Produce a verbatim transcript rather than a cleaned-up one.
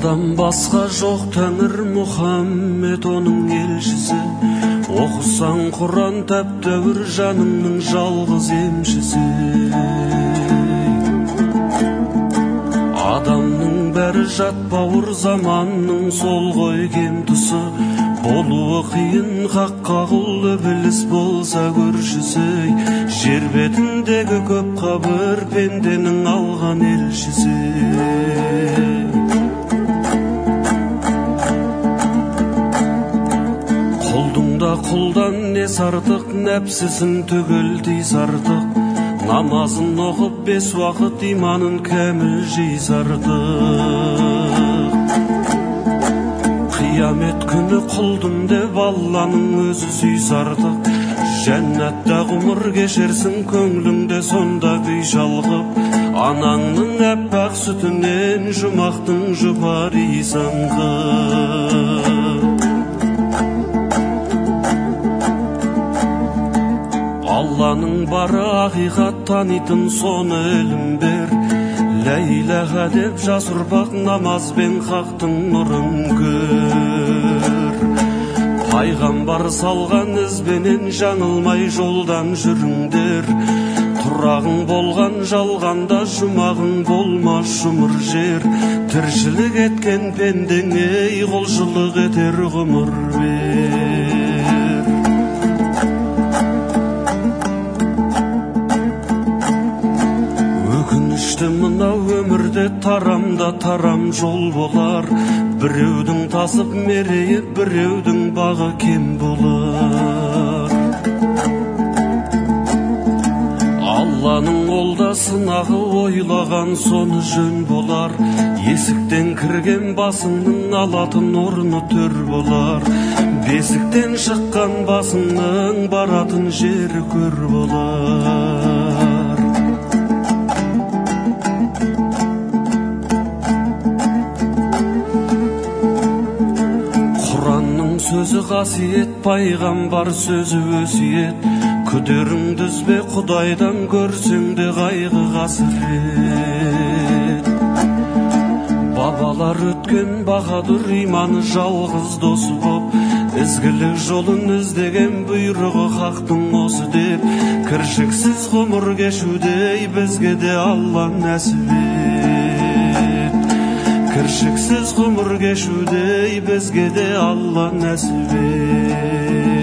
Алладан басқа жоқ Тәңір Мұхаммед оның елшісі. Оқысаң Құран тәп-тәуір жаныңның жалғыз емшісі. Адамның бәрі жат бауыр заманның сол ғой кем тұсы. Болуы қиын хаққа құл ібіліс болса көршісі. Жер бетіндегі көп қабір пенденің алған елшісі. Құлдың да құлдан несі артық, нәпсісін түгел тиз артық. Намазын оқып бес уақыт иманын кәміл жиз артық. Қиямет күні құлдым деп Алланың өзі сүйс артық. Жәннатта ғұмыр кешерсің көңліңде сонда күй шалғып. Анаңның әппақ сүтінен жұмақтың жұпар иіс аңқып. Алланың бары ақиқат танитын соны ілім бер. Лә иләһә деп жас ұрпақ намазбен хақтың нұрын көр. Пайғамбар салған ізбенен жаңылмай жолдан жүріңдер. Тұрағың болған жалғанда жұмағың болмас жұмыр жер. Тіршілік еткен пендеңе құлшылық етер ғұмыр бер. Өкінішті мынау өмірде тарамда тарам жол болар. Біреудің тасып мерейі, біреудің бағы кем болар. Алланың олда сынағы ойлаған соны жөн болар. Есіктен кірген басыңның алатын орны төр болар. Бесіктен шыққан басыңның баратын жері көр болар. Құранның сөзі қасиет, пайғамбар сөзі өсиет. Күдеріңді үзбе Құдайдан көрсең де қайғы қасірет. Бабалар өткен баһадүр иманы жалғыз досы боп. Ізгілік жолын іздеген бұйрығы хақтың осы деп. Кіршіксіз ғұмыр кешудей бізге де Алла нәсіп ет. Кіршіксіз ғұмыр кешудей бізге де Алла нәсіп ет.